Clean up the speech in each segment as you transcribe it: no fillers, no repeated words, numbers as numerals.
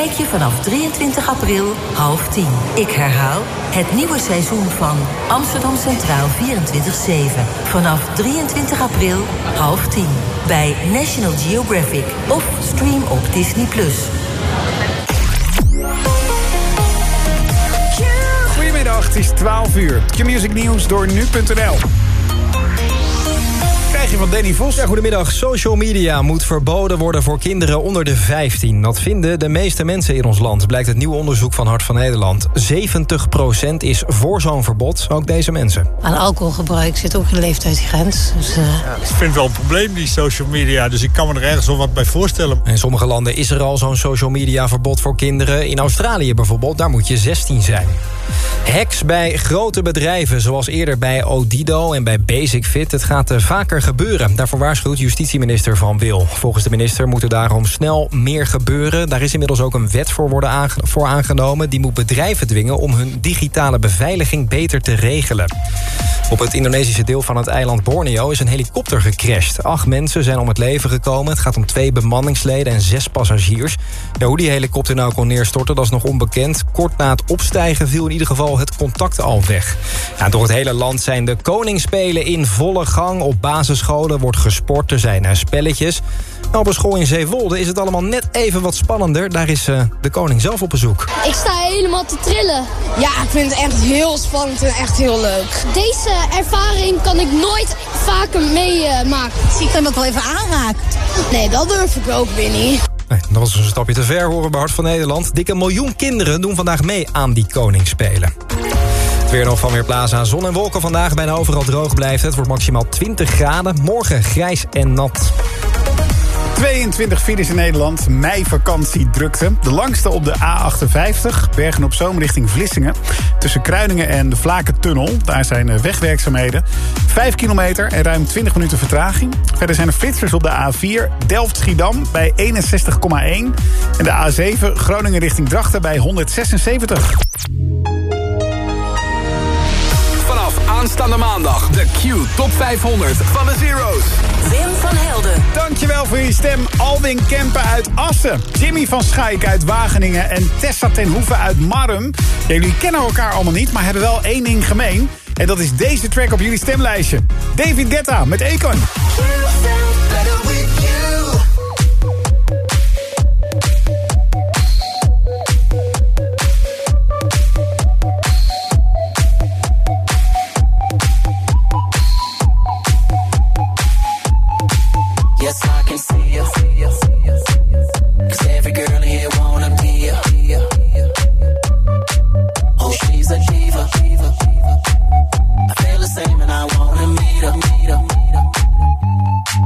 kijk je vanaf 23 april 9:30. Ik herhaal, het nieuwe seizoen van Amsterdam Centraal 24/7. Vanaf 23 april 9:30. Bij National Geographic of stream op Disney+. Goedemiddag, het is 12 uur. Q-Music Nieuws door nu.nl. Krijg je van Danny Vos. Ja, goedemiddag. Social media moet verboden worden voor kinderen onder de 15. Dat vinden de meeste mensen in ons land, blijkt het nieuwe onderzoek van Hart van Nederland. 70% is voor zo'n verbod, ook deze mensen. Aan alcoholgebruik zit ook een leeftijdsgrens. Dus, Ik vind het wel een probleem, die social media. Dus ik kan me er ergens wel wat bij voorstellen. In sommige landen is er al zo'n social media verbod voor kinderen. In Australië bijvoorbeeld, daar moet je 16 zijn. Hacks bij grote bedrijven, zoals eerder bij Odido en bij Basic-Fit. Het gaat vaker gebeuren. Daarvoor waarschuwt justitieminister Van Wil. Volgens de minister moet er daarom snel meer gebeuren. Daar is inmiddels ook een wet voor aangenomen. Die moet bedrijven dwingen om hun digitale beveiliging beter te regelen. Op het Indonesische deel van het eiland Borneo is een helikopter gecrashed. 8 mensen zijn om het leven gekomen. Het gaat om 2 bemanningsleden en 6 passagiers. Ja, hoe die helikopter nou kon neerstorten, dat is nog onbekend. Kort na het opstijgen viel in ieder geval het contact al weg. Ja, door het hele land zijn de Koningsspelen in volle gang. Op basisscholen wordt gesport, er zijn spelletjes. Nou, op een school in Zeewolde is het allemaal net even wat spannender. Daar is de koning zelf op bezoek. Ik sta helemaal te trillen. Ja, ik vind het echt heel spannend en echt heel leuk. Deze ervaring kan ik nooit vaker meemaken. ik kan hem ook wel even aanraken. Nee, dat durf ik ook weer niet. Nee, dat was dus een stapje te ver, horen bij Hart van Nederland. Dik 1 miljoen kinderen doen vandaag mee aan die Koningsspelen. Het weer nog van Weerplaza. Zon en wolken vandaag, bijna overal droog blijft. Het wordt maximaal 20 graden. Morgen grijs en nat. 22 files in Nederland, meivakantie drukte. De langste op de A58, Bergen-op-Zoom richting Vlissingen. Tussen Kruiningen en de Vlakentunnel. Daar zijn wegwerkzaamheden. 5 kilometer en ruim 20 minuten vertraging. Verder zijn er flitsers op de A4, Delft-Schiedam bij 61,1. En de A7, Groningen richting Drachten bij 176. Vanaf aanstaande maandag de Q Top 500 van de Zero's. Wim van Helden. Dankjewel voor je stem. Alwin Kempen uit Assen. Jimmy van Schaik uit Wageningen. En Tessa ten Hoeve uit Marrum. Ja, jullie kennen elkaar allemaal niet, maar hebben wel één ding gemeen. En dat is deze track op jullie stemlijstje. David Guetta met Akon. Yes, I can see you. 'Cause every girl here wanna be you. Oh, she's a diva. I feel the same and I wanna meet her.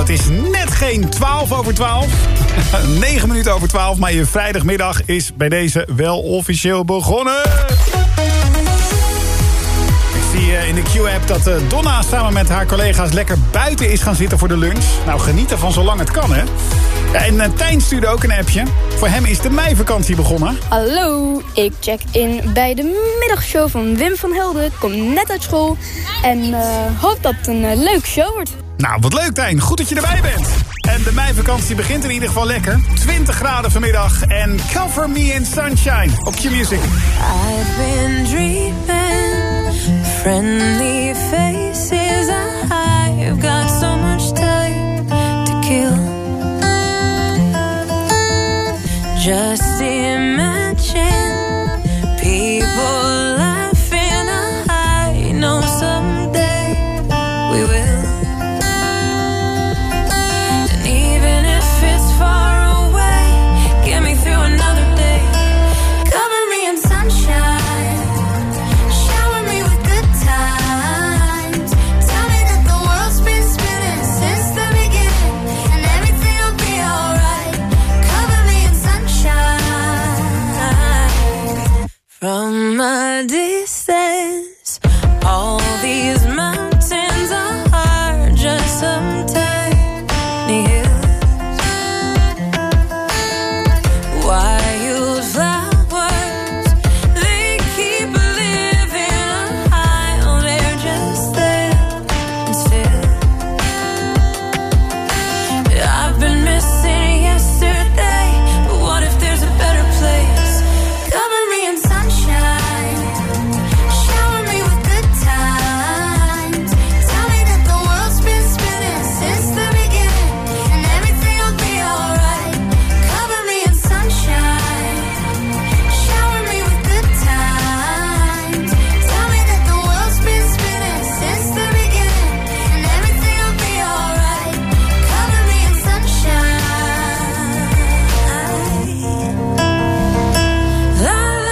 Het is net geen 12 over 12. 9 minuten over 12, maar je vrijdagmiddag is bij deze wel officieel begonnen. Ik zie in de Q-app dat Donna samen met haar collega's lekker buiten is gaan zitten voor de lunch. Nou, geniet ervan zolang het kan, hè. Ja, en Tijn stuurde ook een appje. Voor hem is de meivakantie begonnen. Hallo, ik check in bij de middagshow van Wim van Helden. Kom net uit school en hoop dat het een leuke show wordt. Nou, wat leuk, Tijn. Goed dat je erbij bent. En de meivakantie begint in ieder geval lekker. 20 graden vanmiddag en Cover Me in Sunshine op Q-Music. I've been dreaming, friendly faces. I've got so much time to kill. Just imagine people laughing. I know someday we will. And even if it's far away, get me through another day. Cover me in sunshine, shower me with good times. Tell me that the world's been spinning since the beginning, and everything will be alright. Cover me in sunshine. From a distance, all these mountains are just some tiny hills. Wildflowers, they keep living high. They're just there and still. I've been missing yesterday, but what if there's a better place? Cover me in sunshine, shower me with good times. Tell me that the world's been spinning since the beginning, and everything will be alright. Cover me in sunshine, shower me with good times. Tell me that the world's been spinning since the beginning, and everything will be alright. Cover me in sunshine. La la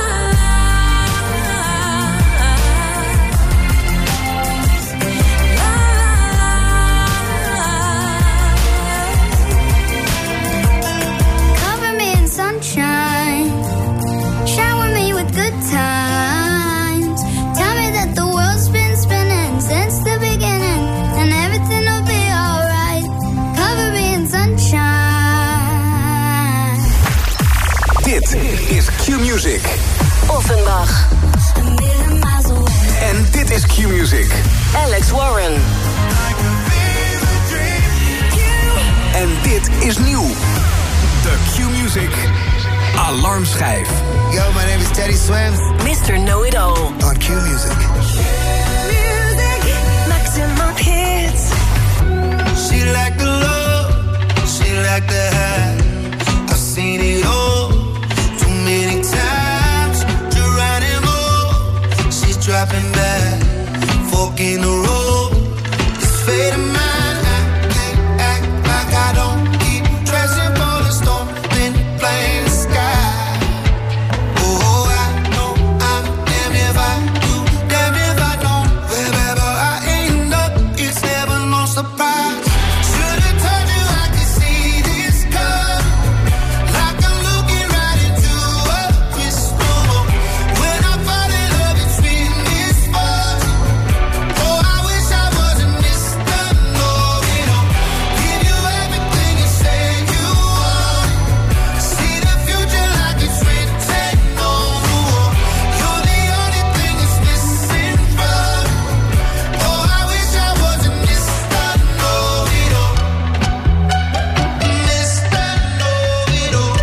Cover me in sunshine, shower me with good times. Tell me that the world's been spinning since the beginning, and everything will be alright. Cover me in sunshine. Dit is Q-Music. Offenbach, En dit is Q-Music. Alex Warren. En dit is nieuw. De Q-Music alarmschijf. Yo, my name is Teddy Swims Mr. Know-It-All. on Q Music. Maximum hits. She like the love, she like the high. I've seen it all too many times. Geronimo, she's dropping back, fork in the road. This fate of mine, I can't act like I don't keep dressing for the storm, then flame the sky. Oh, I know I'm damn if I do, damn if I don't. Wherever I end up, it's never no surprise. Should've told you I could see this coming, like I'm looking right into a crystal ball. When I fall in love, it's been this far. Oh, I wish I wasn't Mr. Know-It-All. Give you everything you say you want. See the future like it's written on the wall. You're the only thing that's missing from me. Oh, I wish I wasn't Mr. Know-It-All. Mr. Know-It-All.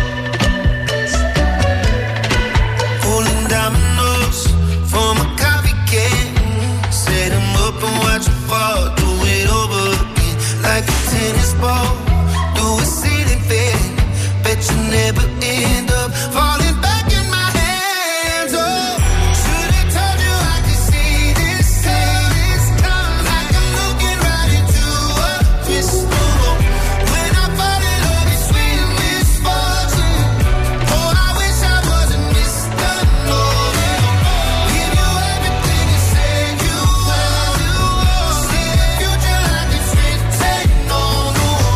Pulling dominoes from a coffee can. Set 'em up and watch 'em fall. Do it over again like a tennis ball. Do a ceiling fan. Bet you never end up falling back in my hands. Oh, should've told you I could see this coming, like I'm looking right into a crystal ball. When I fall in love, it's sweet misfortune. Oh, I wish I wasn't Mr. Know-It-All. Give you everything you say you want. See the future like it's written on the wall.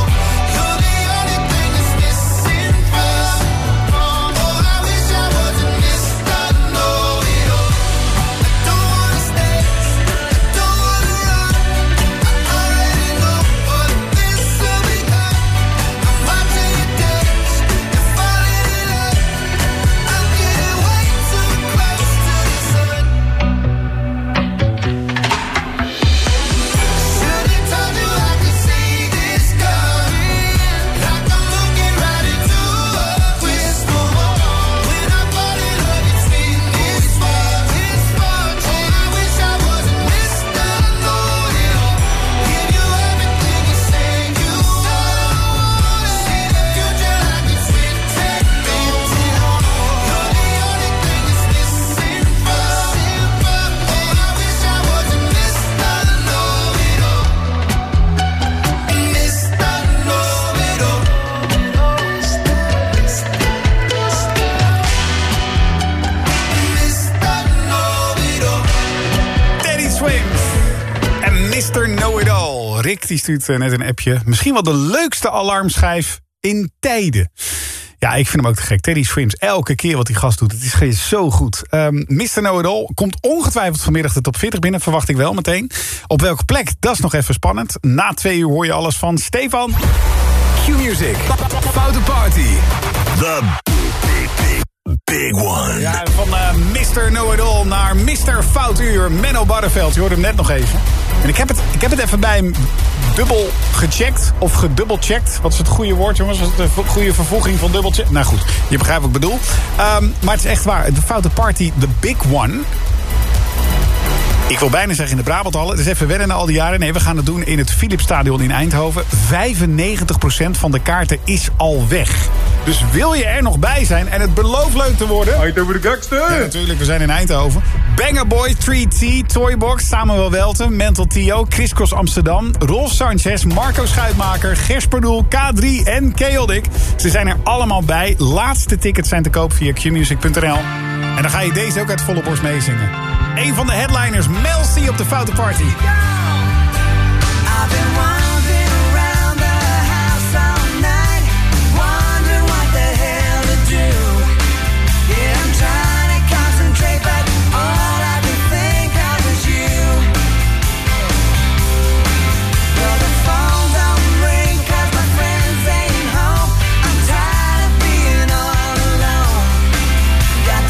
Mr. Know-it-all. Rick die stuurt net een appje. Misschien wel de leukste alarmschijf in tijden. Ja, ik vind hem ook te gek. Teddy Swims, elke keer wat die gast doet. Het is zo goed. Mr. Know-it-all komt ongetwijfeld vanmiddag de top 40 binnen. Verwacht ik wel meteen. Op welke plek? Dat is nog even spannend. Na 2 uur hoor je alles van Stefan. Q-Music. Foute Party. The big one. Ja, van Mr. Know-it-all naar Mr. Foutuur. Menno Barreveld, je hoorde hem net nog even. En ik heb het even bij hem dubbel gecheckt. Of gedubbelcheckt. Wat is het goede woord, jongens? Wat is de goede vervoeging van dubbelcheck? Nou goed, je begrijpt wat ik bedoel. Maar het is echt waar. De Foute Party, the big one. Ik wil bijna zeggen in de Brabanthallen. Het is even wennen na al die jaren. Nee, we gaan het doen in het Philipsstadion in Eindhoven. 95% van de kaarten is al weg. Dus wil je er nog bij zijn en het belooft leuk te worden... Eindhoven de gangster! Ja, natuurlijk, we zijn in Eindhoven. Banger Boy, 3T, Toybox, Samuel Welten, Mental Tio, Chris Cross Amsterdam, Rolf Sanchez, Marco Schuitmaker, Gersperdoel, K3 en Chaotic. Ze zijn er allemaal bij. Laatste tickets zijn te koop via qmusic.nl. En dan ga je deze ook uit volle borst meezingen. Een van de headliners, Mel C op de Foute Party.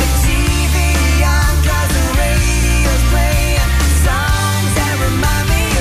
Remind me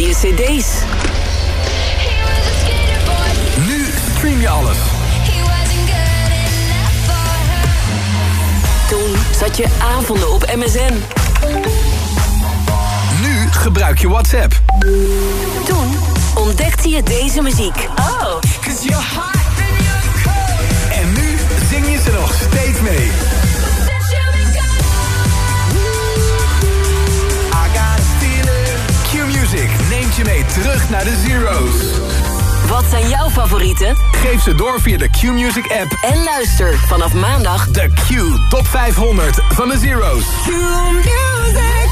je cd's. Nu stream je alles. Toen zat je avonden op MSN. Nu gebruik je WhatsApp. Toen ontdekte je deze muziek. Oh, 'cause you're hot and you're cold. En nu zing je ze nog steeds mee. Q-Music neemt je mee terug naar de Zero's. Wat zijn jouw favorieten? Geef ze door via de Q-Music app. En luister vanaf maandag de Q Top 500 van de Zero's. Q-Music.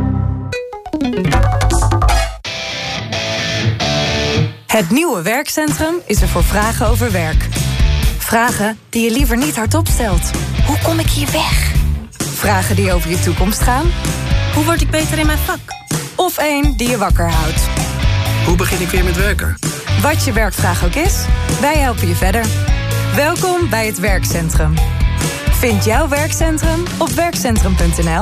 Het nieuwe werkcentrum is er voor vragen over werk. Vragen die je liever niet hardop stelt. Hoe kom ik hier weg? Vragen die over je toekomst gaan. Hoe word ik beter in mijn vak? Of één die je wakker houdt. Hoe begin ik weer met werken? Wat je werkvraag ook is, wij helpen je verder. Welkom bij het werkcentrum. Vind jouw werkcentrum op werkcentrum.nl.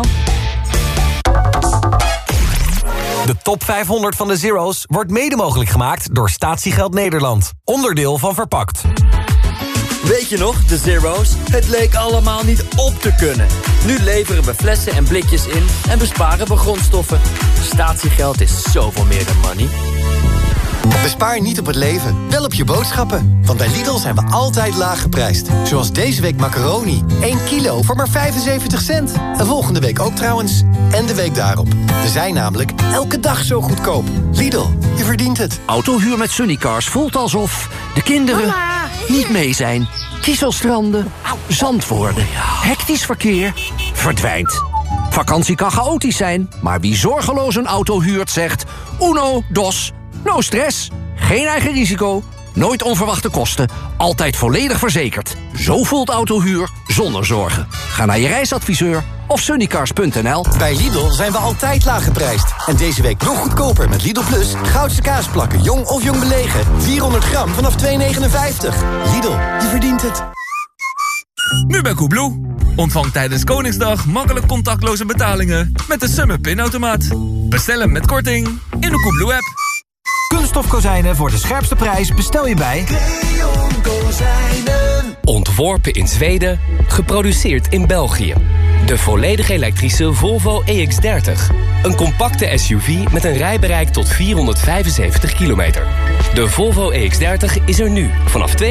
De top 500 van de Zero's wordt mede mogelijk gemaakt door Statiegeld Nederland. Onderdeel van Verpakt. Weet je nog, de Zero's? Het leek allemaal niet op te kunnen. Nu leveren we flessen en blikjes in en besparen we grondstoffen. Statiegeld is zoveel meer dan money. Bespaar niet op het leven, wel op je boodschappen. Want bij Lidl zijn we altijd laag geprijsd. Zoals deze week macaroni. 1 kilo voor maar 75 cent. En volgende week ook trouwens. En de week daarop. We zijn namelijk elke dag zo goedkoop. Lidl, je verdient het. Autohuur met Sunnycars voelt alsof de kinderen niet mee zijn. Kieselstranden, zand worden, hectisch verkeer, verdwijnt. Vakantie kan chaotisch zijn, maar wie zorgeloos een auto huurt zegt... Uno, dos, no stress, geen eigen risico, nooit onverwachte kosten... altijd volledig verzekerd. Zo voelt autohuur zonder zorgen. Ga naar je reisadviseur of sunnycars.nl. Bij Lidl zijn we altijd laag geprijsd. En deze week nog goedkoper met Lidl Plus. Goudse kaasplakken, jong of jong belegen. 400 gram vanaf 2,59. Lidl, je verdient het. Nu bij Coolblue. Ontvang tijdens Koningsdag makkelijk contactloze betalingen met de Summer Pinautomaat. Bestel hem met korting in de Coolblue-app. Kunststof kozijnen voor de scherpste prijs bestel je bij Leon Kozijnen. Ontworpen in Zweden, geproduceerd in België. De volledig elektrische Volvo EX30. Een compacte SUV met een rijbereik tot 475 kilometer. De Volvo EX30 is er nu vanaf €32.995.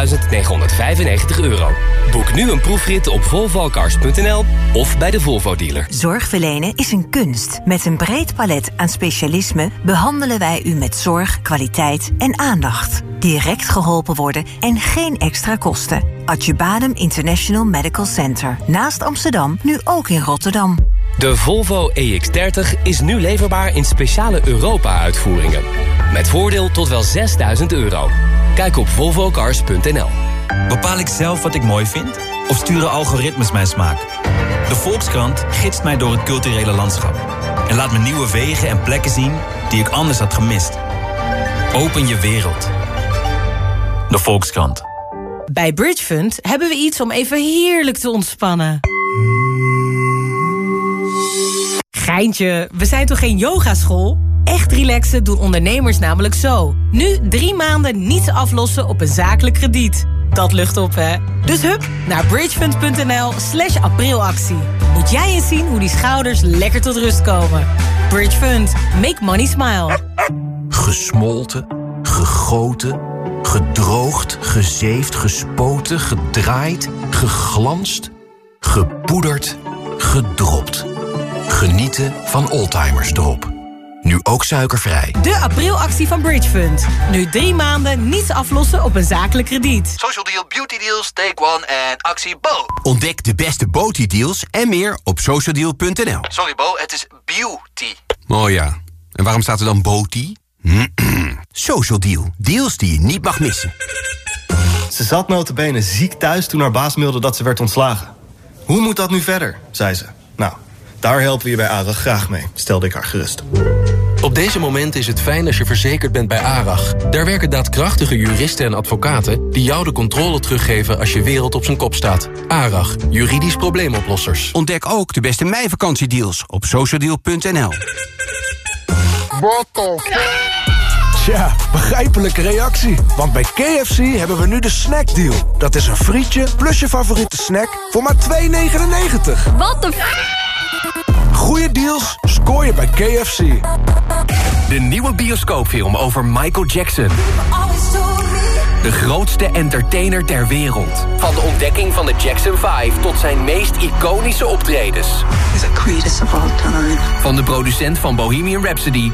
Boek nu een proefrit op volvocars.nl of bij de Volvo dealer. Zorg verlenen is een kunst. Met een breed palet aan specialismen behandelen wij u met zorg, kwaliteit en aandacht. Direct geholpen worden en geen extra kosten. Adjubadem International Medical Center. Naast Amsterdam, nu ook in Rotterdam. De Volvo EX30 is nu leverbaar in speciale Europa-uitvoeringen. Met voordeel tot wel €6.000. Kijk op volvocars.nl. Bepaal ik zelf wat ik mooi vind? Of sturen algoritmes mijn smaak? De Volkskrant gidst mij door het culturele landschap. En laat me nieuwe wegen en plekken zien die ik anders had gemist. Open je wereld. De Volkskrant. Bij Bridgefund hebben we iets om even heerlijk te ontspannen. Geintje, we zijn toch geen yogaschool? Echt relaxen doen ondernemers namelijk zo. Nu 3 maanden niets aflossen op een zakelijk krediet. Dat lucht op, hè? Dus hup naar bridgefund.nl/aprilactie. Moet jij eens zien hoe die schouders lekker tot rust komen. Bridgefund. Make money smile. Gesmolten, gegoten, gedroogd, gezeefd, gespoten, gedraaid, geglanst, gepoederd, gedropt. Genieten van Oldtimers Drop. Nu ook suikervrij. De aprilactie van Bridgefund. Nu 3 maanden niets aflossen op een zakelijk krediet. Social Deal, Beauty Deals, Take One en actie Bo. Ontdek de beste Beauty-deals en meer op socialdeal.nl. Sorry Bo, het is beauty. Oh ja, en waarom staat er dan Beauty? Social Deal, deals die je niet mag missen. Ze zat nota bene ziek thuis toen haar baas mailde dat ze werd ontslagen. Hoe moet dat nu verder, zei ze. Nou, daar helpen we je bij ARAG graag mee, stelde ik haar gerust. Op deze momenten is het fijn als je verzekerd bent bij ARAG. Daar werken daadkrachtige juristen en advocaten die jou de controle teruggeven als je wereld op zijn kop staat. ARAG, juridisch probleemoplossers. Ontdek ook de beste meivakantiedeals op socialdeal.nl. Tja, begrijpelijke reactie. Want bij KFC hebben we nu de snackdeal. Dat is een frietje plus je favoriete snack voor maar $2,99. Wat de Goeie deals scoor je bij KFC. De nieuwe bioscoopfilm over Michael Jackson. De grootste entertainer ter wereld. Van de ontdekking van de Jackson 5 tot zijn meest iconische optredens. Van de producent van Bohemian Rhapsody.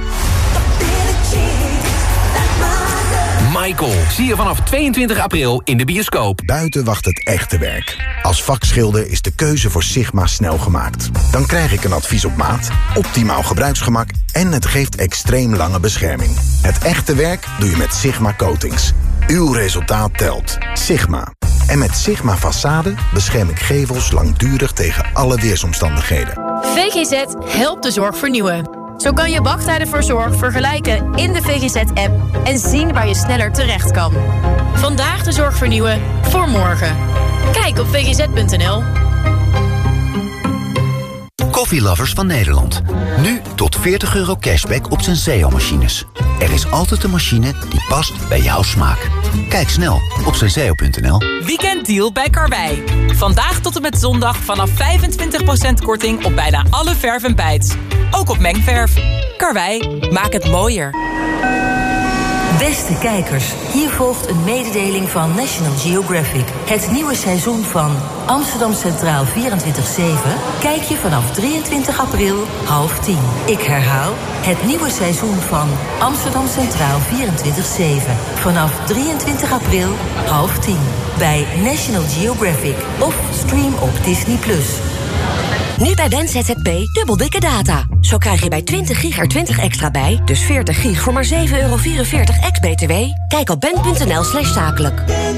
Michael, zie je vanaf 22 april in de bioscoop. Buiten wacht het echte werk. Als vakschilder is de keuze voor Sigma snel gemaakt. Dan krijg ik een advies op maat, optimaal gebruiksgemak en het geeft extreem lange bescherming. Het echte werk doe je met Sigma Coatings. Uw resultaat telt. Sigma. En met Sigma Façade bescherm ik gevels langdurig tegen alle weersomstandigheden. VGZ helpt de zorg vernieuwen. Zo kan je wachttijden voor zorg vergelijken in de VGZ-app en zien waar je sneller terecht kan. Vandaag de zorg vernieuwen voor morgen. Kijk op vgz.nl. Koffielovers van Nederland. Nu tot €40 cashback op Senseo-machines. Er is altijd een machine die past bij jouw smaak. Kijk snel op senseo.nl. Weekenddeal bij Karwei. Vandaag tot en met zondag vanaf 25% korting op bijna alle verf en bijts. Ook op mengverf. Karwei, maak het mooier. Beste kijkers, hier volgt een mededeling van National Geographic. Het nieuwe seizoen van Amsterdam Centraal 24/7 kijk je vanaf 23 april 9:30. Ik herhaal, het nieuwe seizoen van Amsterdam Centraal 24/7 vanaf 23 april 9:30 bij National Geographic of stream op Disney+. Nu bij NZZP dubbel dikke data. Zo krijg je bij 20 gig er 20 extra bij, dus 40 gig voor maar €7,44 ex-BTW. Kijk op ben.nl/zakelijk.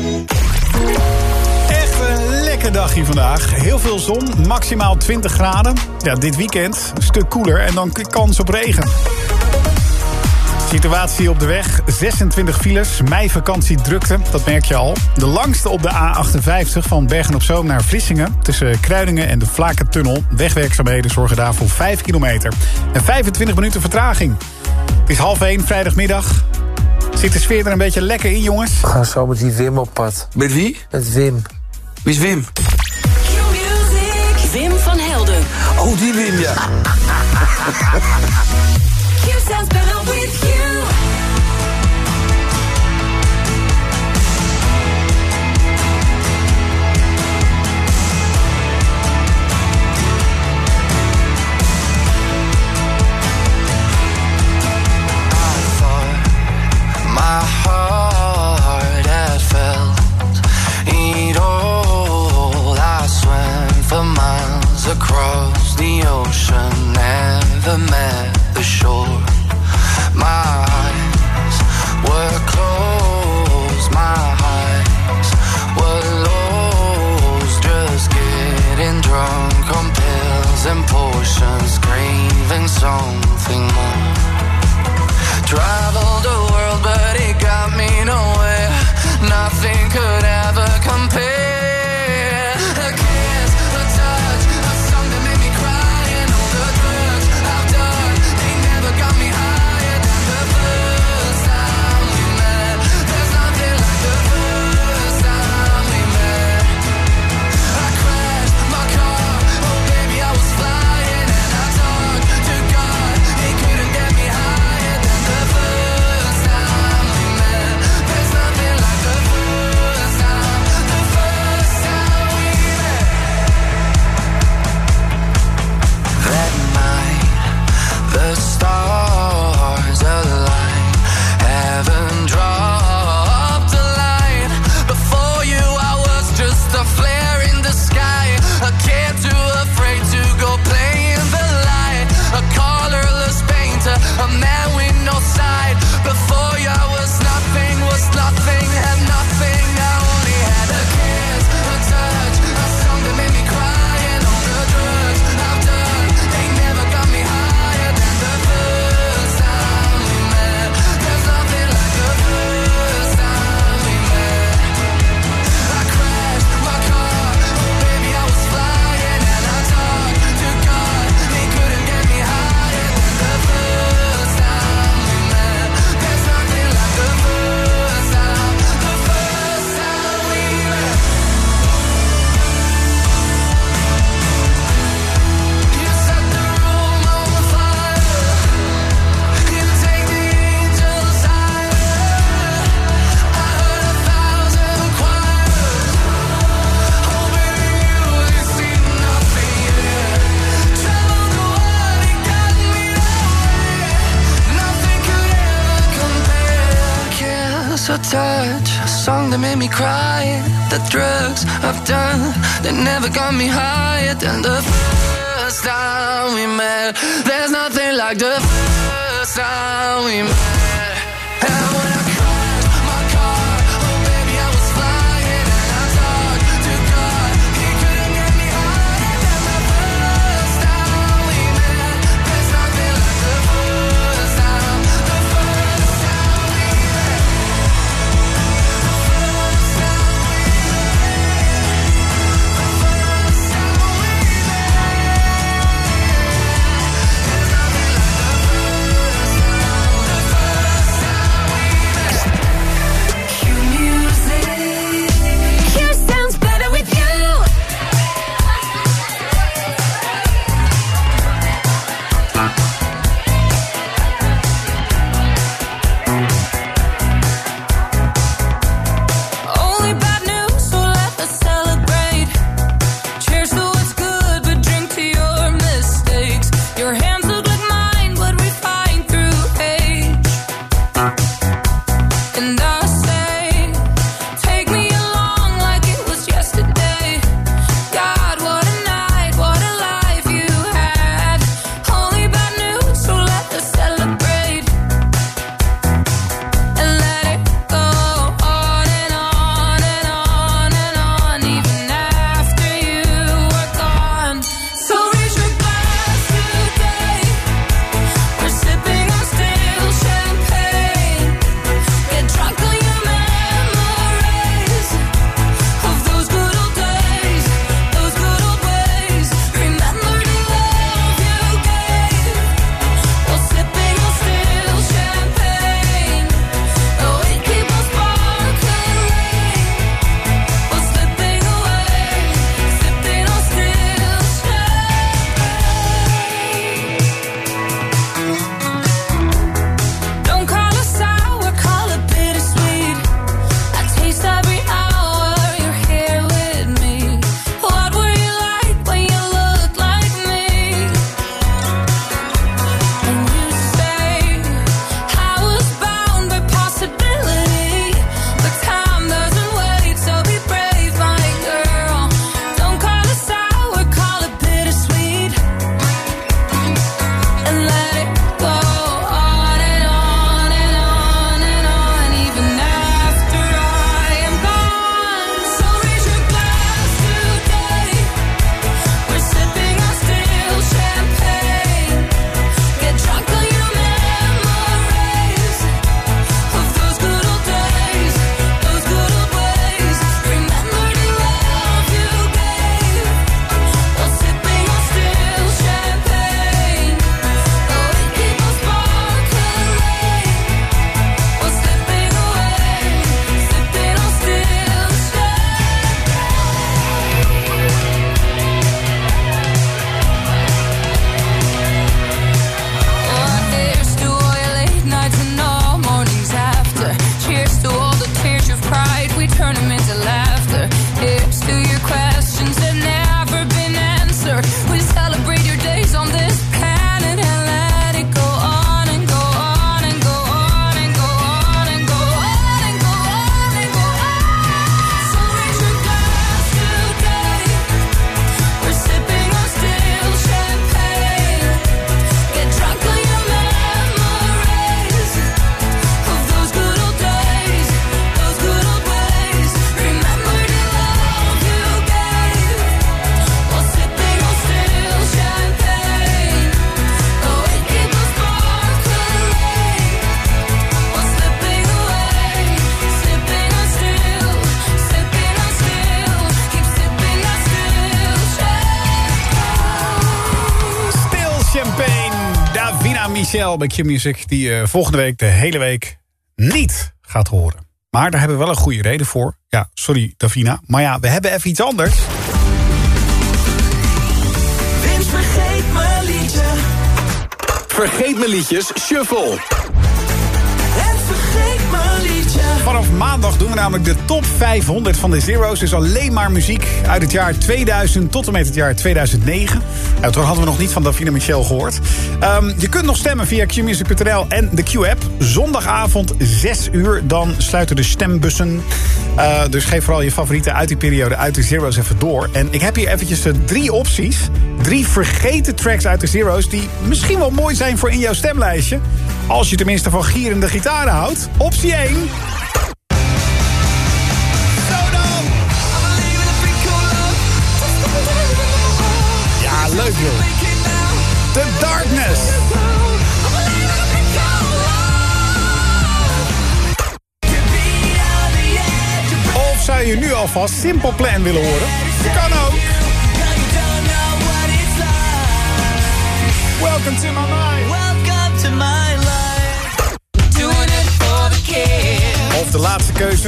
Echt een lekker dagje vandaag. Heel veel zon, maximaal 20 graden. Ja, dit weekend een stuk koeler en dan kans op regen. Situatie op de weg, 26 files, meivakantie drukte, dat merk je al. De langste op de A58 van Bergen-op-Zoom naar Vlissingen, tussen Kruidingen en de Vlakentunnel. Wegwerkzaamheden zorgen daarvoor 5 kilometer. En 25 minuten vertraging. Het is 12:30, vrijdagmiddag. Zit de sfeer er een beetje lekker in, jongens? We gaan zo met die Wim op pad. Met wie? Met Wim. Wie is Wim? Wim van Helden. Oh, die Wim, ja. sounds better with you. My heart had felt it all. I swam for miles across the ocean, never met the shore. My touch, a song that made me cry. The drugs I've done, they never got me higher than the first time we met. There's nothing like the first time we met. And when I crashed my car, oh baby I was flying. And I talked to God, he couldn't get me higher than the first time we met. There's nothing like the first time, the first time we met. Michel bij Q-Music, die volgende week de hele week niet gaat horen. Maar daar hebben we wel een goede reden voor. Ja, sorry Davina, maar ja, we hebben even iets anders. Vince, vergeet mijn liedje. Vergeet mijn liedjes, shuffle. En vergeet mijn liedje. Vanaf maandag doen we namelijk de top 500 van de Zero's. Dus alleen maar muziek uit het jaar 2000 tot en met het jaar 2009. Nou, toen hadden we nog niet van Davina Michel gehoord. Je kunt nog stemmen via qmusic.nl en de Q-app. Zondagavond 6 uur, dan sluiten de stembussen. Dus geef vooral je favorieten uit die periode uit de Zero's even door. En ik heb hier eventjes 3 opties. 3 vergeten tracks uit de Zero's die misschien wel mooi zijn voor in jouw stemlijstje. Als je tenminste van gierende gitaren houdt. Optie 1. Ja, leuk joh. The Darkness. Of zou je nu alvast Simple Plan willen horen? Kan ook. Welcome to my mind. Welcome to my life. Doing it for the kids. Of de laatste keuze.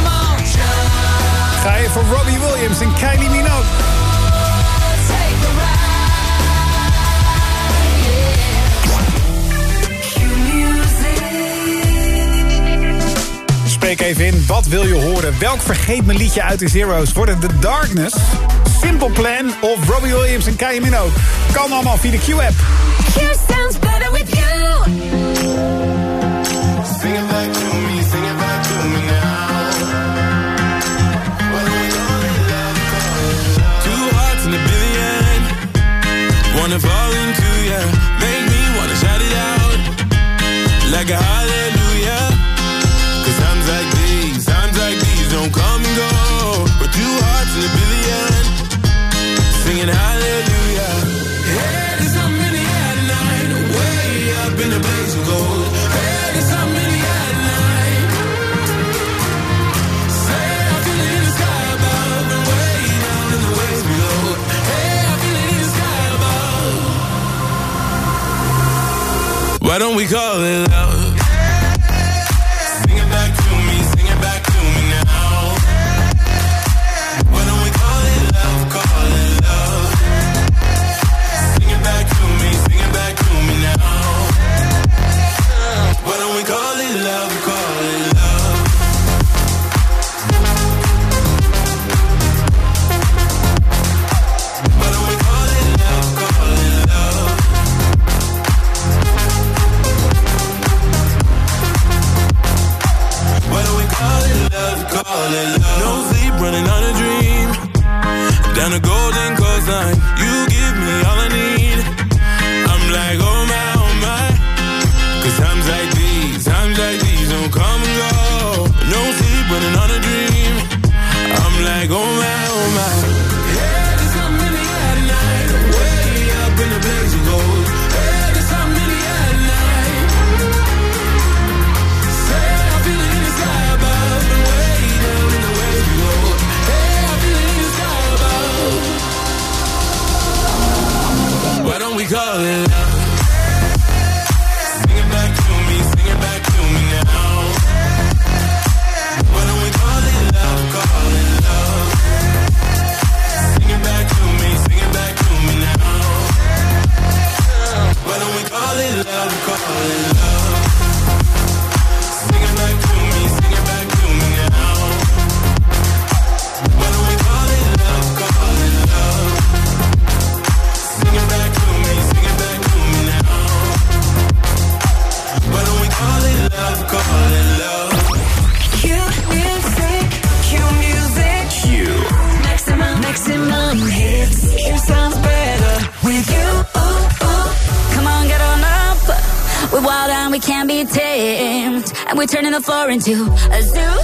Ga je voor Robbie Williams en Kylie Minogue. Spreek even in, wat wil je horen? Welk vergeet me liedje uit de Zero's? Wordt het The Darkness, Simple Plan of Robbie Williams en Kylie Minogue? Kan allemaal via de Q-app. Q sounds better with you. Sing it back to me, sing it back to me now. Two hearts in a billion. Wanna fall into ya. Make me wanna shout it out. Like a hallelujah. Cause times like these don't come and go. But two hearts in a billion. Singing hallelujah. Hey, there's something in the air tonight. Way up in the blaze of gold. Hey, there's something in the air tonight. Say I feel it in the sky above. And way down in the waves below. Hey, I feel it in the sky above. Why don't we call it love? Sing it back to me, sing it back to me now. Why don't we call it love, call it love? Sing it back to me, sing it back to me now. Why don't we call it love, call it love? Why don't we call it love, call it love? Why don't we call it love, call it love? No sleep, running on a dream. Down the golden coastline, you give me all I need. I'm like, oh my. Cause times like these don't come and go. No sleep, running on a dream. I'm like, oh my. Yeah, there's something in the air tonight. Way up in the blaze of gold. Yeah, there's something in the air tonight. Say I feel it in the sky above. And way down in the waves below. Hey, I feel it in the sky above. Why don't we call it love? Sing it back to me, sing it back to me now. Why don't we call it love, call it love? Sing it back to me, sing it back to me now. Why don't we call it love, call it love? Sing it back to me, sing it back to me now. Why don't we call it love, call it love? Sing it back to me, sing it back to me now. Why don't we call it love, call it love? Q music, Q music. Q. Maximum hits. Q sounds better with you. Come on, get on up. We're wild and we can't be tamed. And we're turning the floor into a zoo.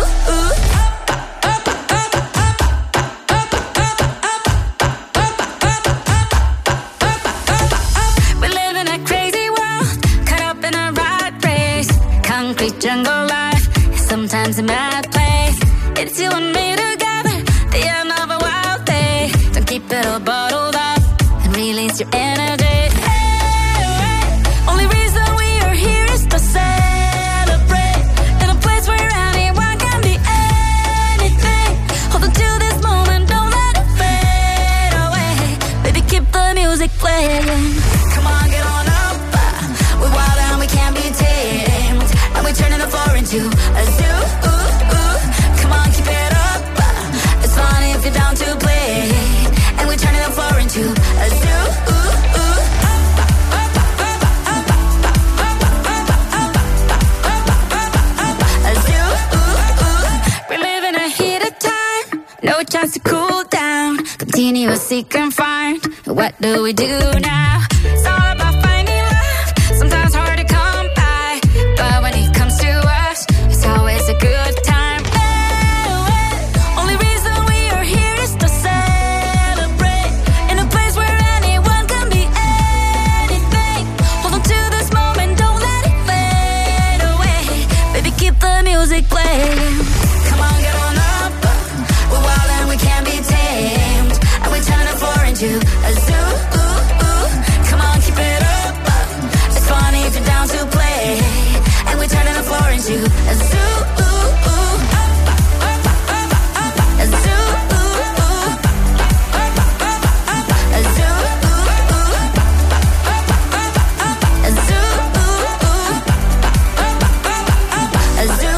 We live in a crazy world, caught up in a rat race. Concrete jungle life, sometimes a mad place. It's you and me together, the end of a wild day. Don't keep it all bottled up and release your energy. Hey, only reason we are here is to celebrate. In a place where anyone can be anything. Hold on to this moment, don't let it fade away. Baby, keep the music playing. Come on, get on up. We're wild and we can't be tamed. And we're turning the floor into a zoo. chance to cool down. Continue seek and find. What do we do now? It's all about finding love. Sometimes hard to come by, but when it comes to us, it's always a good time. Only reason we are here is to celebrate in a place where anyone can be anything. Hold on to this moment, don't let it fade away. Baby, keep the music playing. Come on, get on up. We're wild and we can't be tamed, and we turn the floor into a zoo. Come on, keep it up. It's funny if you're down to play, and we turn the floor into a zoo. A zoo. A zoo. A zoo. A zoo.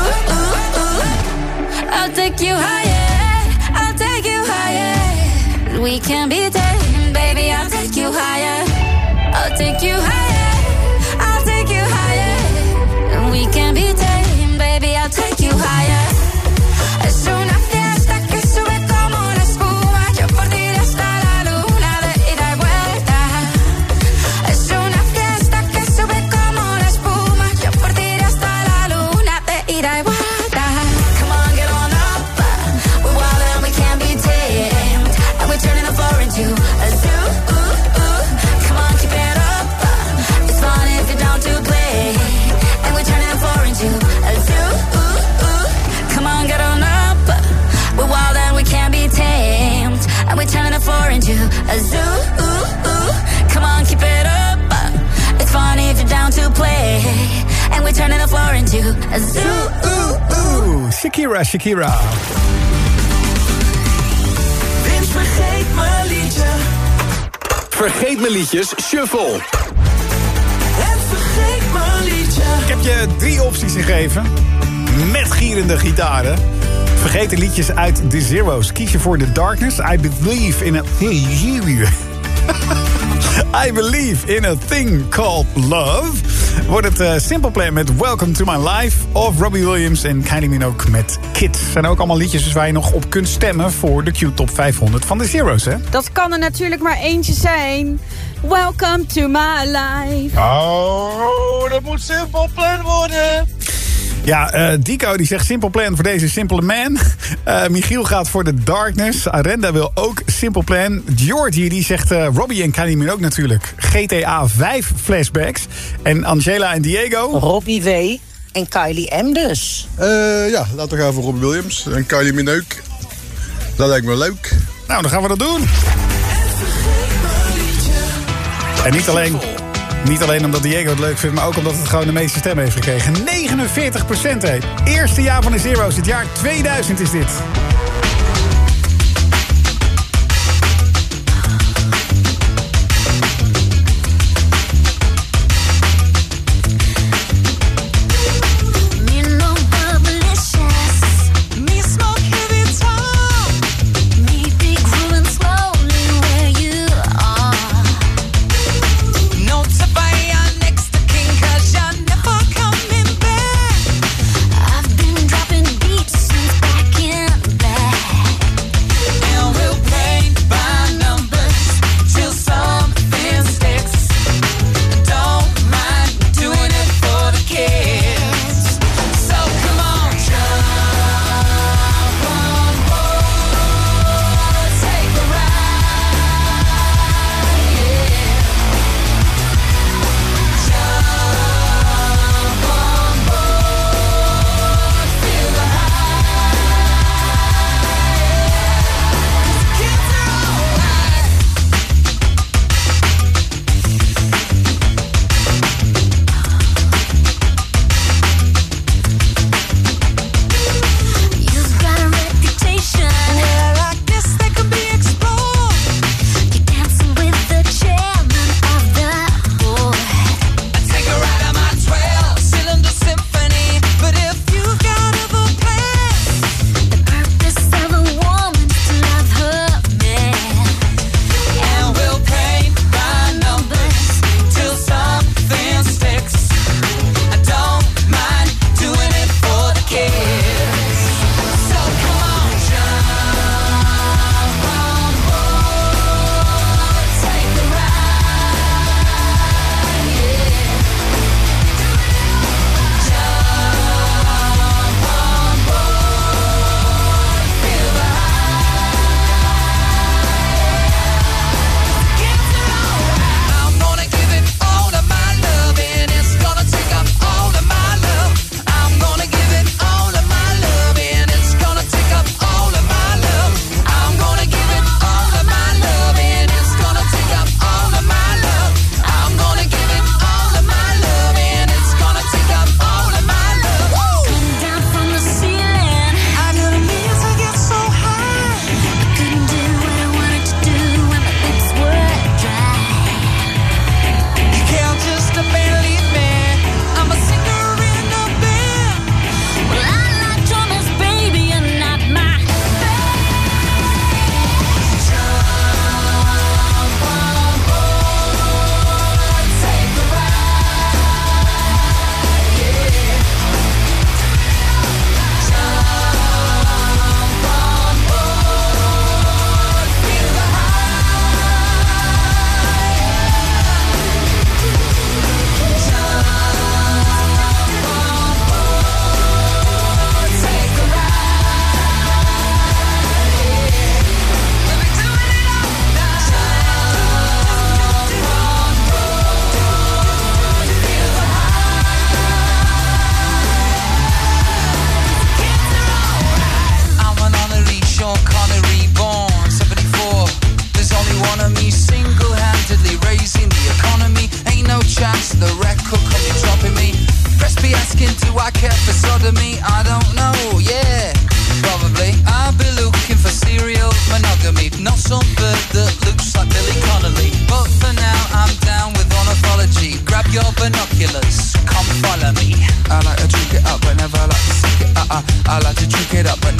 I'll take you higher. I'll take you higher. We can be tamed, baby. I'll take you higher. I'll take you higher. I'll take you higher. We can be tamed, baby. I'll take you higher. Es una fiesta que sube como la espuma. Yo por ti hasta la luna de ida y vuelta. Es una fiesta que sube como la espuma. Yo por ti hasta la luna de ida y vuelta. Come on, get on up. We're wild and we can't be tamed, and we're turning the floor into a zoo. Come on, keep it up. It's fun if you're down to play, and we're turning the floor into a zoo. Come on, get on up. We're wild and we can't be tamed, and we're turning the floor into a zoo. Come on, keep it up. It's fun if you're down to play, and we're turning the floor into a zoo. Shakira, Shakira. Vince, vergeet mijn liedje. Vergeet mijn liedjes, shuffle. En vergeet mijn liedje. Ik heb je 3 opties gegeven. Met gierende gitaren. Vergeten liedjes uit The Zeros. Kies je voor The Darkness. I Believe in a... I Believe in a Thing Called Love. Wordt het Simple Plan met Welcome to My Life. Of Robbie Williams en Kylie Minogue met Kids. Zijn ook allemaal liedjes dus waar je nog op kunt stemmen voor de Q-top 500 van The Zeros, hè? Dat kan er natuurlijk maar eentje zijn. Welcome to my life. Oh, dat moet Simple Plan worden. Ja, Dico die zegt Simple Plan voor deze Simple Man. Michiel gaat voor The Darkness. Arenda wil ook Simple Plan. Georgie die zegt Robbie en Kylie Minogue natuurlijk. GTA 5 flashbacks. En Angela en Diego. Robbie W. en Kylie M dus. Ja, laten we gaan voor Robbie Williams en Kylie Minogue. Dat lijkt me leuk. Nou, dan gaan we dat doen. En niet alleen omdat Diego het leuk vindt, maar ook omdat het gewoon de meeste stemmen heeft gekregen. 49%, hè. Eerste jaar van de Zero's, het jaar 2000 is dit. I've been dropping beats since back in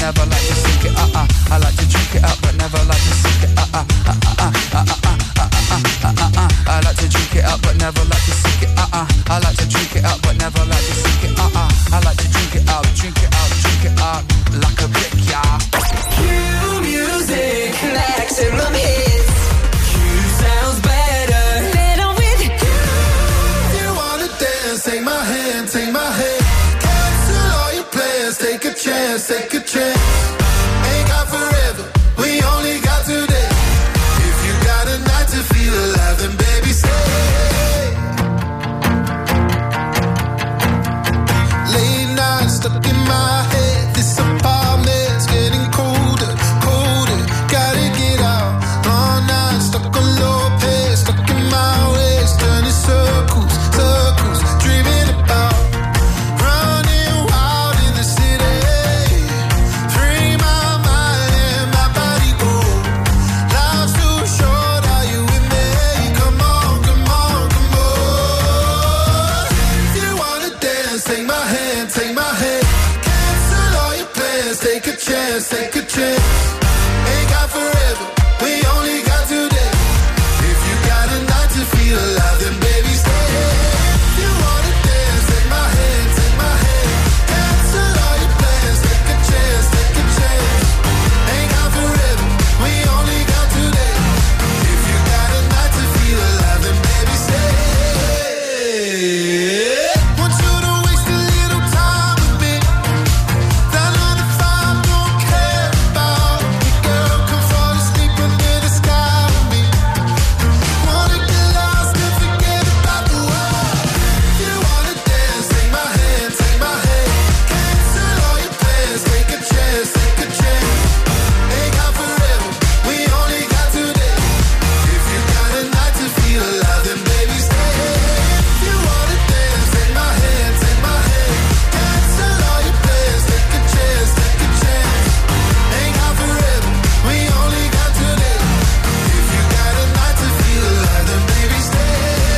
never like to sink it. I like to drink it up, but never like to sink it. I like to drink it up, but never like to sink it. I like to drink it up, but never like to sink it. I like to drink it up, drink it up, drink it up, like a brick, y'all. Q music, maximum hits. Q sounds better with you. You wanna dance? Take my hand, take my hand. Cancel all your plans, take a chance, take a chance. Ain't got forever, we only got today. If you got a night to feel alive, then baby stay. Late night stuck in my head. This apartment's getting colder, colder. Gotta get out. All night stuck on low pace, stuck in my ways, turning circles, circles, dreaming about running wild in the city. Free my mind and my body go. Life's too short, are you with me? Come on, come on, come on. If you wanna dance, take my hand, take my hand. Cancel all your plans, take a chance, take a chance. Ain't got forever, we only got today. If you got a night to feel alive, then baby stay. If you wanna dance, take my hand, take my hand. Cancel all your plans, take a chance, take a chance. Ain't got forever, we only got today. If you got a night to feel alive, then baby stay. Want you to waste a little time with me. That 9 to 5 don't care about me, girl. Come fall asleep under the sky with me. Wanna get lost and forget about the world. If you wanna dance, take my hand, take my hand. Cancel all your plans, take a chance, take a chance. Ain't got forever, we only got today. If you got a night to feel alive, then baby stay. If you wanna dance, take my hand, take my hand. Cancel all your plans, take a chance, take a chance. Ain't got forever, we only got today. If you got a night to feel alive, then baby stay.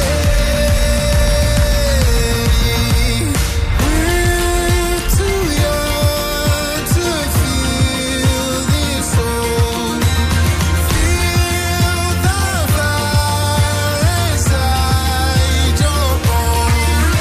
We're too young to feel this old. Feel the fire inside your bones.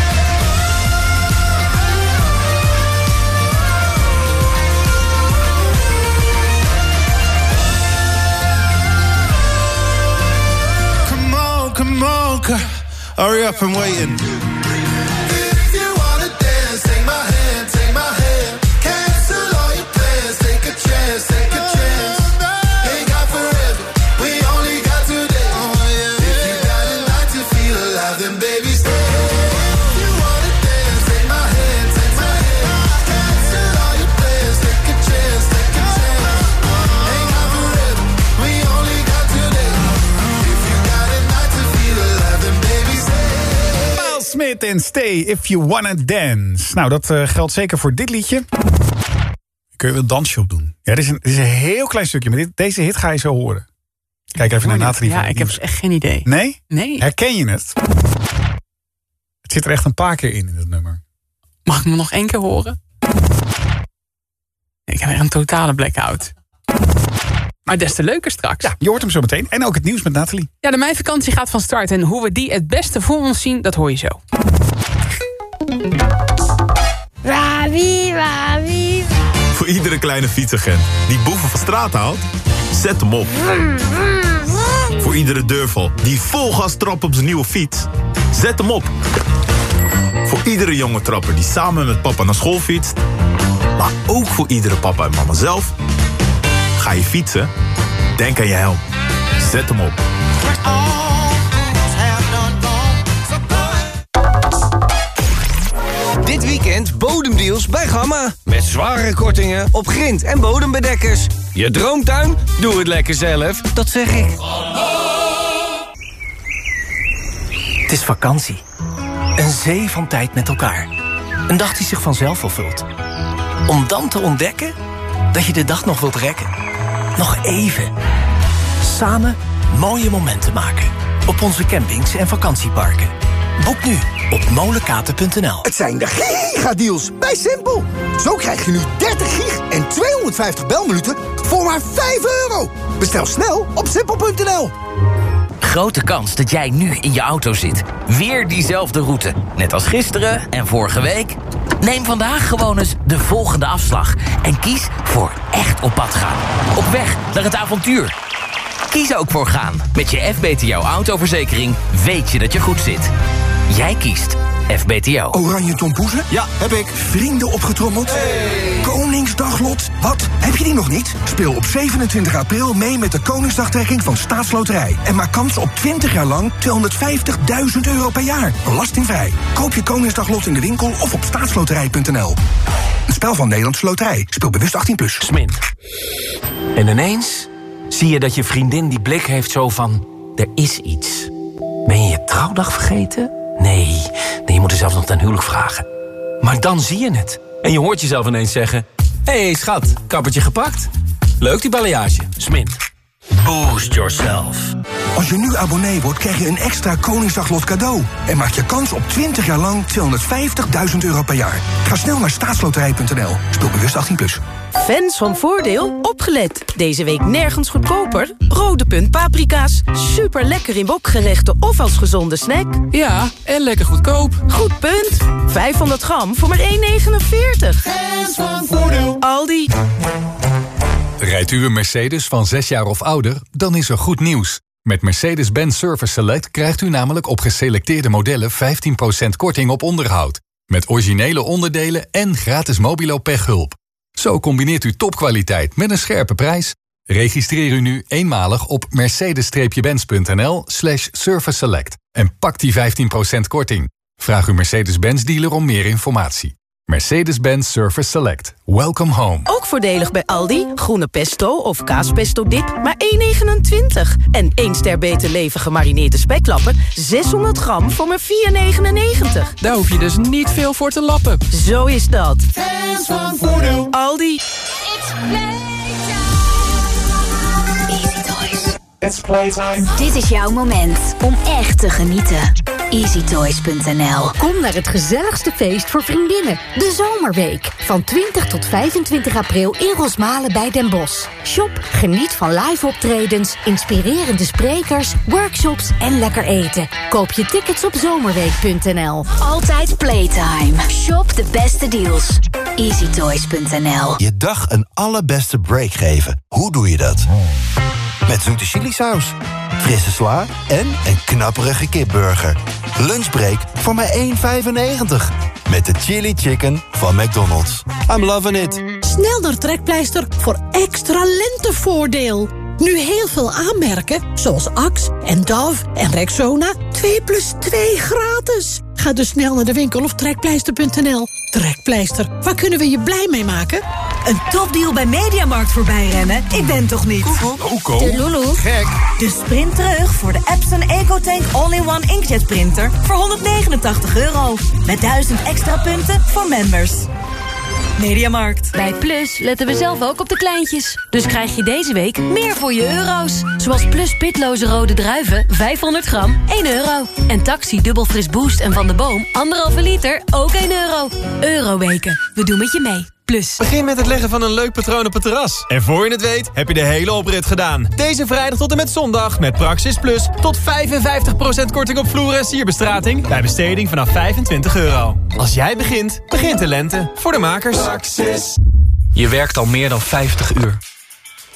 Come on, hurry up, I'm waiting. If you wanna dance, take my hand, take my hand. Cancel all your plans, take a chance, take a chance. Ain't got forever, we only got today. If you got a night to feel alive, then baby stay. If you wanna dance, take my hand, take my hand. Cancel all your plans, take a chance, take a chance. Ain't got forever, we only got today. If you got a night to feel alive, then baby stay. Miles Smith en Stay If You Wanna Dance. Nou, dat geldt zeker voor dit liedje. Kun je wel een dansje op doen. Ja, dit is een heel klein stukje, maar deze hit ga je zo horen. Kijk even naar Nathalie. Ja, ik heb echt geen idee. Nee? Nee. Herken je het? Het zit er echt een paar keer in het nummer. Mag ik me nog 1 keer horen? Ik heb weer een totale blackout. Maar des te leuker straks. Ja, je hoort hem zo meteen. En ook het nieuws met Nathalie. Ja, de meivakantie gaat van start. En hoe we die het beste voor ons zien, dat hoor je zo. Voor iedere kleine fietsagent die boeven van straat haalt, zet hem op. Voor iedere deurval die vol gas trapt op zijn nieuwe fiets, zet hem op. Voor iedere jonge trapper die samen met papa naar school fietst, maar ook voor iedere papa en mama zelf. Ga je fietsen? Denk aan je helm. Zet hem op. Dit weekend bodemdeals bij Gamma. Met zware kortingen op grind- en bodembedekkers. Je droomtuin? Doe het lekker zelf. Dat zeg ik. Het is vakantie. Een zee van tijd met elkaar. Een dag die zich vanzelf vervult. Om dan te ontdekken dat je de dag nog wilt rekken. Nog even. Samen mooie momenten maken. Op onze campings en vakantieparken. Boek nu op molenkaten.nl. Het zijn de gigadeals bij Simpel. Zo krijg je nu 30 gig en 250 belminuten voor maar €5. Bestel snel op simpel.nl. Grote kans dat jij nu in je auto zit. Weer diezelfde route. Net als gisteren en vorige week. Neem vandaag gewoon eens de volgende afslag. En kies voor echt op pad gaan. Op weg naar het avontuur. Kies ook voor gaan. Met je FBTO autoverzekering weet je dat je goed zit. Jij kiest FBTO. Oranje tompoezen? Ja, heb ik. Vrienden opgetrommeld? Hey. Koningsdaglot? Wat? Heb je die nog niet? Speel op 27 april mee met de Koningsdagtrekking van Staatsloterij. En maak kans op 20 jaar lang €250.000 per jaar. Belastingvrij. Koop je Koningsdaglot in de winkel of op staatsloterij.nl. Een spel van Nederlandse Loterij. Speel bewust 18+. Smin. En ineens zie je dat je vriendin die blik heeft zo van... er is iets. Ben je je trouwdag vergeten? Nee, je moet er zelfs nog ten huwelijk vragen. Maar dan zie je het. En je hoort jezelf ineens zeggen... Hé, schat, kappertje gepakt? Leuk die balayage. Smint. Boost yourself. Als je nu abonnee wordt, krijg je een extra Koningsdaglot cadeau. En maak je kans op 20 jaar lang €250.000 per jaar. Ga snel naar staatsloterij.nl. Speel bewust 18+. Fans van Voordeel, opgelet. Deze week nergens goedkoper. Rode Punt paprika's. Super lekker in wokgerechten of als gezonde snack. Ja, en lekker goedkoop. Goed punt. 500 gram voor maar €1,49. Fans van Voordeel. Aldi. Rijdt u een Mercedes van 6 jaar of ouder, dan is er goed nieuws. Met Mercedes-Benz Service Select krijgt u namelijk op geselecteerde modellen 15% korting op onderhoud. Met originele onderdelen en gratis mobilo pechhulp. Zo combineert u topkwaliteit met een scherpe prijs. Registreer u nu eenmalig op mercedes-benz.nl/service select en pak die 15% korting. Vraag uw Mercedes-Benz dealer om meer informatie. Mercedes-Benz Service Select. Welcome home. Ook voordelig bij Aldi. Groene pesto of kaaspesto dip, maar €1,29. En 1 ster beter leven gemarineerde speklappen, 600 gram voor maar €4,99. Daar hoef je dus niet veel voor te lappen. Zo is dat. Fans van Voordeel. Aldi. It's playtime. Dit is jouw moment om echt te genieten. EasyToys.nl. Kom naar het gezelligste feest voor vriendinnen. De Zomerweek. Van 20 tot 25 april in Rosmalen bij Den Bosch. Shop, geniet van live optredens, inspirerende sprekers, workshops en lekker eten. Koop je tickets op zomerweek.nl. Altijd playtime. Shop de beste deals. EasyToys.nl. Je dag een allerbeste break geven. Hoe doe je dat? Met zoete chilisaus, frisse sla en een knapperige kipburger. Lunchbreak voor maar €1,95. Met de Chili Chicken van McDonald's. I'm loving it. Snel naar Trekpleister voor extra lentevoordeel. Nu heel veel aanmerken, zoals Axe en Dove en Rexona. 2+2 gratis. Ga dus snel naar de winkel of trekpleister.nl. Trekpleister, waar kunnen we je blij mee maken? Een topdeal bij Mediamarkt voorbij rennen? Ik ben toch niet? Coco. De Lulu. Gek. Dus sprint terug voor de Epson EcoTank All-in-One Inkjet Printer voor €189. Met 1000 extra punten voor members. Mediamarkt. Bij Plus letten we zelf ook op de kleintjes. Dus krijg je deze week meer voor je euro's. Zoals Plus pitloze rode druiven, 500 gram, €1. En Taxi dubbel fris boost en Van de Boom, 1,5 liter, ook €1. Euroweken, we doen met je mee. Plus. Begin met het leggen van een leuk patroon op het terras. En voor je het weet, heb je de hele oprit gedaan. Deze vrijdag tot en met zondag met Praxis Plus tot 55% korting op vloer en sierbestrating bij besteding vanaf €25. Als jij begint, begint de lente. Voor de makers. Praxis. Je werkt al meer dan 50 uur.